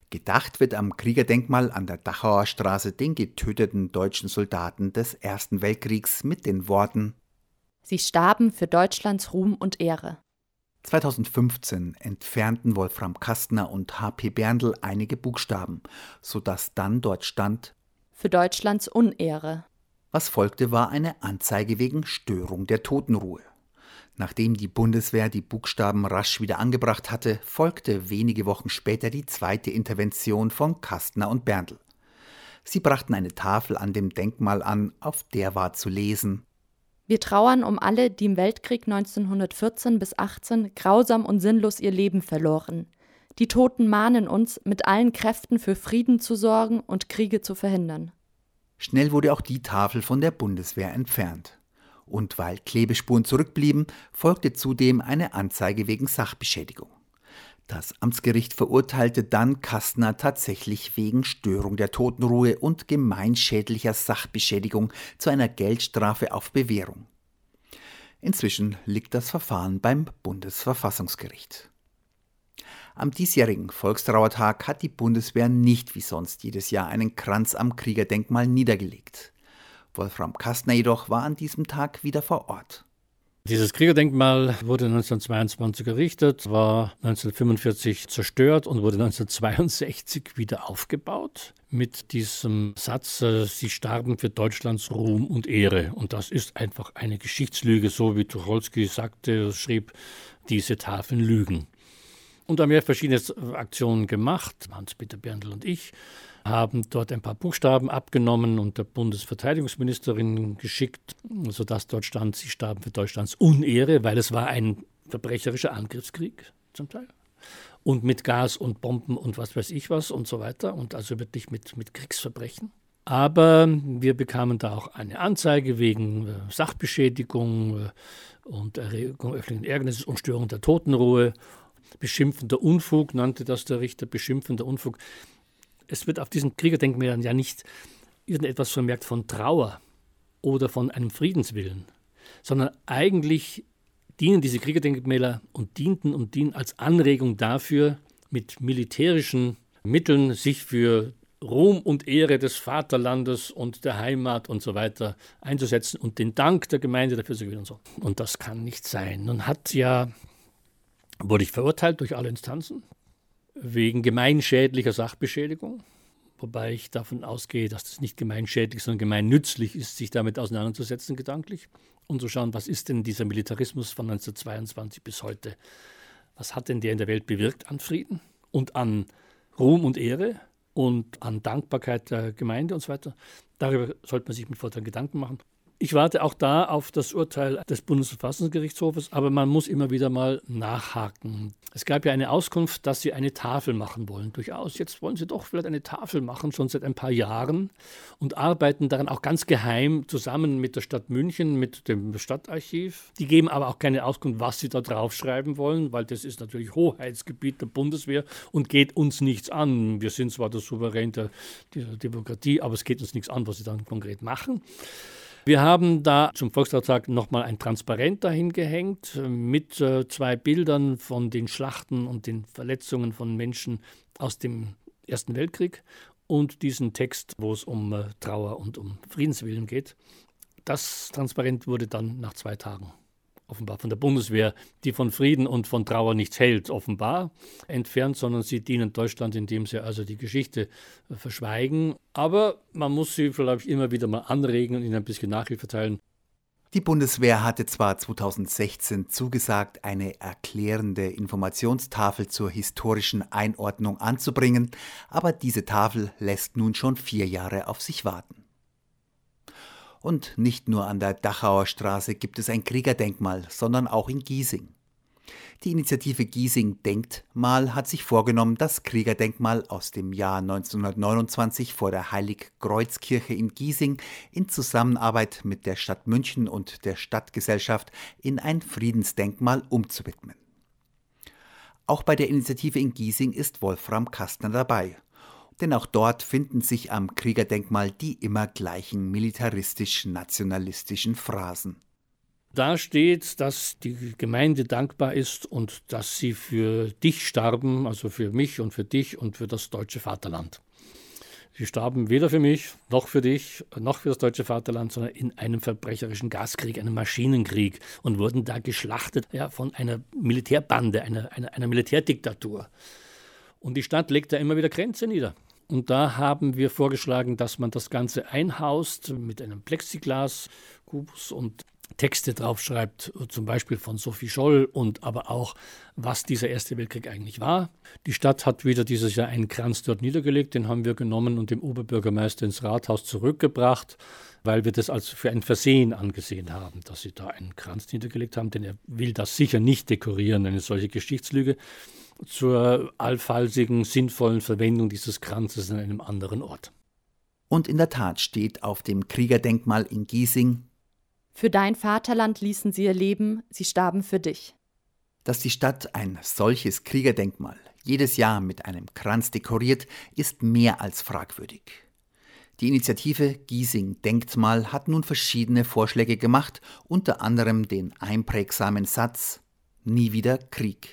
Gedacht wird am Kriegerdenkmal an der Dachauer Straße den getöteten deutschen Soldaten des Ersten Weltkriegs mit den Worten: Sie starben für Deutschlands Ruhm und Ehre. 2015 entfernten Wolfram Kastner und H.P. Berndl einige Buchstaben, sodass dann dort stand: Für Deutschlands Unehre. Was folgte, war eine Anzeige wegen Störung der Totenruhe. Nachdem die Bundeswehr die Buchstaben rasch wieder angebracht hatte, folgte wenige Wochen später die zweite Intervention von Kastner und Berndl. Sie brachten eine Tafel an dem Denkmal an, auf der war zu lesen: Wir trauern um alle, die im Weltkrieg 1914 bis 18 grausam und sinnlos ihr Leben verloren. Die Toten mahnen uns, mit allen Kräften für Frieden zu sorgen und Kriege zu verhindern. Schnell wurde auch die Tafel von der Bundeswehr entfernt. Und weil Klebespuren zurückblieben, folgte zudem eine Anzeige wegen Sachbeschädigung. Das Amtsgericht verurteilte dann Kastner tatsächlich wegen Störung der Totenruhe und gemeinschädlicher Sachbeschädigung zu einer Geldstrafe auf Bewährung. Inzwischen liegt das Verfahren beim Bundesverfassungsgericht. Am diesjährigen Volkstrauertag hat die Bundeswehr nicht wie sonst jedes Jahr einen Kranz am Kriegerdenkmal niedergelegt. Wolfram Kastner jedoch war an diesem Tag wieder vor Ort. Dieses Kriegerdenkmal wurde 1922 errichtet, war 1945 zerstört und wurde 1962 wieder aufgebaut mit diesem Satz: Sie starben für Deutschlands Ruhm und Ehre. Und das ist einfach eine Geschichtslüge, so wie Tucholsky sagte, schrieb, diese Tafeln lügen. Und da haben wir verschiedene Aktionen gemacht. Hans-Peter Berndl und ich haben dort ein paar Buchstaben abgenommen und der Bundesverteidigungsministerin geschickt, sodass dort stand: Sie starben für Deutschlands Unehre, weil es war ein verbrecherischer Angriffskrieg zum Teil. Und mit Gas und Bomben und was weiß ich was und so weiter. Und also wirklich mit Kriegsverbrechen. Aber wir bekamen da auch eine Anzeige wegen Sachbeschädigung und Erregung öffentlichen Ärgernisses und Störung der Totenruhe. Beschimpfender Unfug nannte das der Richter, beschimpfender Unfug. Es wird auf diesen Kriegerdenkmälern ja nicht irgendetwas vermerkt von Trauer oder von einem Friedenswillen, sondern eigentlich dienen diese Kriegerdenkmäler und dienen als Anregung dafür, mit militärischen Mitteln sich für Ruhm und Ehre des Vaterlandes und der Heimat und so weiter einzusetzen und den Dank der Gemeinde dafür zu gewinnen und so. Und das kann nicht sein. Nun wurde ich verurteilt durch alle Instanzen wegen gemeinschädlicher Sachbeschädigung, wobei ich davon ausgehe, dass das nicht gemeinschädlich, sondern gemeinnützlich ist, sich damit auseinanderzusetzen gedanklich und zu schauen, was ist denn dieser Militarismus von 1922 bis heute? Was hat denn der in der Welt bewirkt an Frieden und an Ruhm und Ehre und an Dankbarkeit der Gemeinde und so weiter? Darüber sollte man sich mit Vorteil Gedanken machen. Ich warte auch da auf das Urteil des Bundesverfassungsgerichtshofes, aber man muss immer wieder mal nachhaken. Es gab ja eine Auskunft, dass sie eine Tafel machen wollen. Durchaus, jetzt wollen sie doch vielleicht eine Tafel machen, schon seit ein paar Jahren, und arbeiten daran auch ganz geheim zusammen mit der Stadt München, mit dem Stadtarchiv. Die geben aber auch keine Auskunft, was sie da draufschreiben wollen, weil das ist natürlich Hoheitsgebiet der Bundeswehr und geht uns nichts an. Wir sind zwar der Souverän der Demokratie, aber es geht uns nichts an, was sie dann konkret machen. Wir haben da zum Volkstrauertag nochmal ein Transparent dahin gehängt mit 2 Bildern von den Schlachten und den Verletzungen von Menschen aus dem Ersten Weltkrieg und diesen Text, wo es um Trauer und um Friedenswillen geht. Das Transparent wurde dann nach 2 Tagen offenbar von der Bundeswehr, die von Frieden und von Trauer nichts hält, offenbar entfernt, sondern sie dienen Deutschland, indem sie also die Geschichte verschweigen. Aber man muss sie vielleicht immer wieder mal anregen und ihnen ein bisschen Nachhilfe erteilen. Die Bundeswehr hatte zwar 2016 zugesagt, eine erklärende Informationstafel zur historischen Einordnung anzubringen, aber diese Tafel lässt nun schon 4 Jahre auf sich warten. Und nicht nur an der Dachauer Straße gibt es ein Kriegerdenkmal, sondern auch in Giesing. Die Initiative Giesing Denkmal hat sich vorgenommen, das Kriegerdenkmal aus dem Jahr 1929 vor der Heiligkreuzkirche in Giesing in Zusammenarbeit mit der Stadt München und der Stadtgesellschaft in ein Friedensdenkmal umzuwidmen. Auch bei der Initiative in Giesing ist Wolfram Kastner dabei. Denn auch dort finden sich am Kriegerdenkmal die immer gleichen militaristisch-nationalistischen Phrasen. Da steht, dass die Gemeinde dankbar ist und dass sie für dich starben, also für mich und für dich und für das deutsche Vaterland. Sie starben weder für mich, noch für dich, noch für das deutsche Vaterland, sondern in einem verbrecherischen Gaskrieg, einem Maschinenkrieg und wurden da geschlachtet von einer Militärbande, einer Militärdiktatur. Und die Stadt legt da immer wieder Grenze nieder. Und da haben wir vorgeschlagen, dass man das Ganze einhaust mit einem Plexiglas-Kubus und Texte draufschreibt, zum Beispiel von Sophie Scholl und aber auch, was dieser Erste Weltkrieg eigentlich war. Die Stadt hat wieder dieses Jahr einen Kranz dort niedergelegt, den haben wir genommen und dem Oberbürgermeister ins Rathaus zurückgebracht, weil wir das als für ein Versehen angesehen haben, dass sie da einen Kranz niedergelegt haben, denn er will das sicher nicht dekorieren, eine solche Geschichtslüge, zur allfallsigen, sinnvollen Verwendung dieses Kranzes an einem anderen Ort. Und in der Tat steht auf dem Kriegerdenkmal in Giesing: Für dein Vaterland ließen sie ihr Leben, sie starben für dich. Dass die Stadt ein solches Kriegerdenkmal jedes Jahr mit einem Kranz dekoriert, ist mehr als fragwürdig. Die Initiative Giesing Denkmal hat nun verschiedene Vorschläge gemacht, unter anderem den einprägsamen Satz: Nie wieder Krieg.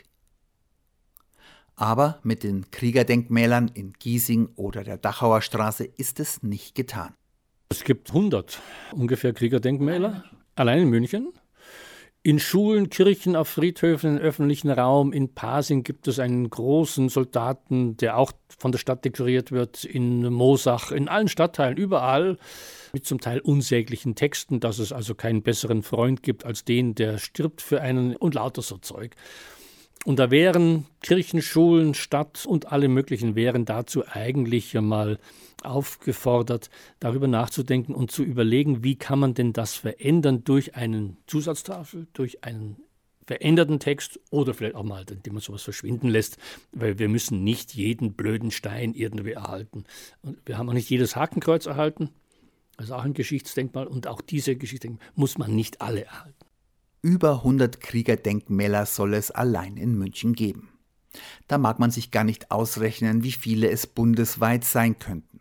Aber mit den Kriegerdenkmälern in Giesing oder der Dachauer Straße ist es nicht getan. Es gibt 100 ungefähr Kriegerdenkmäler, allein in München. In Schulen, Kirchen, auf Friedhöfen, im öffentlichen Raum. In Pasing gibt es einen großen Soldaten, der auch von der Stadt dekoriert wird. In Moosach, in allen Stadtteilen, überall, mit zum Teil unsäglichen Texten, dass es also keinen besseren Freund gibt als den, der stirbt für einen und lauter so Zeug. Und da wären Kirchen, Schulen, Stadt und alle möglichen wären dazu eigentlich mal aufgefordert, darüber nachzudenken und zu überlegen, wie kann man denn das verändern durch eine Zusatztafel, durch einen veränderten Text oder vielleicht auch mal, indem man sowas verschwinden lässt, weil wir müssen nicht jeden blöden Stein irgendwie erhalten. Und wir haben auch nicht jedes Hakenkreuz erhalten, also auch ein Geschichtsdenkmal, und auch diese Geschichtsdenkmal muss man nicht alle erhalten. Über 100 Kriegerdenkmäler soll es allein in München geben. Da mag man sich gar nicht ausrechnen, wie viele es bundesweit sein könnten.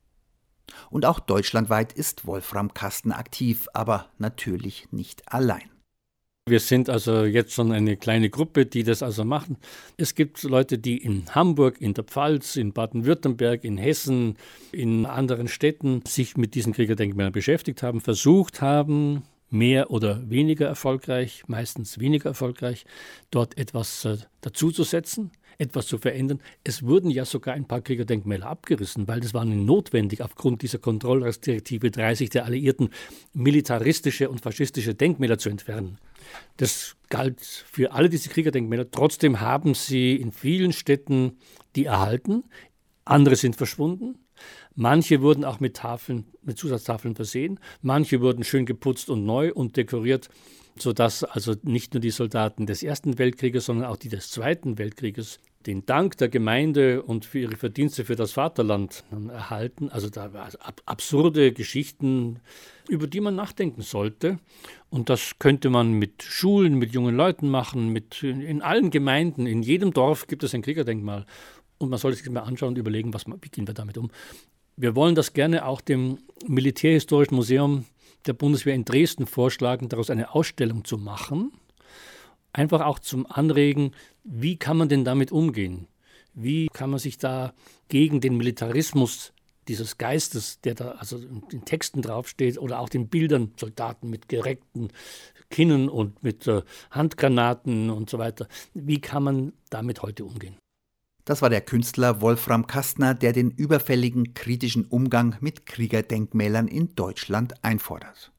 Und auch deutschlandweit ist Wolfram Kastner aktiv, aber natürlich nicht allein. Wir sind also jetzt schon eine kleine Gruppe, die das also machen. Es gibt Leute, die in Hamburg, in der Pfalz, in Baden-Württemberg, in Hessen, in anderen Städten sich mit diesen Kriegerdenkmälern beschäftigt haben, versucht haben, mehr oder weniger erfolgreich, meistens weniger erfolgreich, dort etwas dazuzusetzen, etwas zu verändern. Es wurden ja sogar ein paar Kriegerdenkmäler abgerissen, weil das war notwendig, aufgrund dieser Kontrollrechtsdirektive 30 der Alliierten militaristische und faschistische Denkmäler zu entfernen. Das galt für alle diese Kriegerdenkmäler. Trotzdem haben sie in vielen Städten die erhalten, andere sind verschwunden. Manche wurden auch mit Zusatztafeln versehen, manche wurden schön geputzt und neu und dekoriert, sodass also nicht nur die Soldaten des Ersten Weltkrieges, sondern auch die des Zweiten Weltkrieges den Dank der Gemeinde und für ihre Verdienste für das Vaterland erhalten. Also da waren absurde Geschichten, über die man nachdenken sollte. Und das könnte man mit Schulen, mit jungen Leuten machen, in allen Gemeinden, in jedem Dorf gibt es ein Kriegerdenkmal. Und man sollte sich mal anschauen und überlegen, wie gehen wir damit um. Wir wollen das gerne auch dem Militärhistorischen Museum der Bundeswehr in Dresden vorschlagen, daraus eine Ausstellung zu machen. Einfach auch zum Anregen, wie kann man denn damit umgehen? Wie kann man sich da gegen den Militarismus dieses Geistes, der da also in den Texten draufsteht oder auch den Bildern, Soldaten mit gereckten Kinnen und mit Handgranaten und so weiter, wie kann man damit heute umgehen? Das war der Künstler Wolfram Kastner, der den überfälligen kritischen Umgang mit Kriegerdenkmälern in Deutschland einfordert.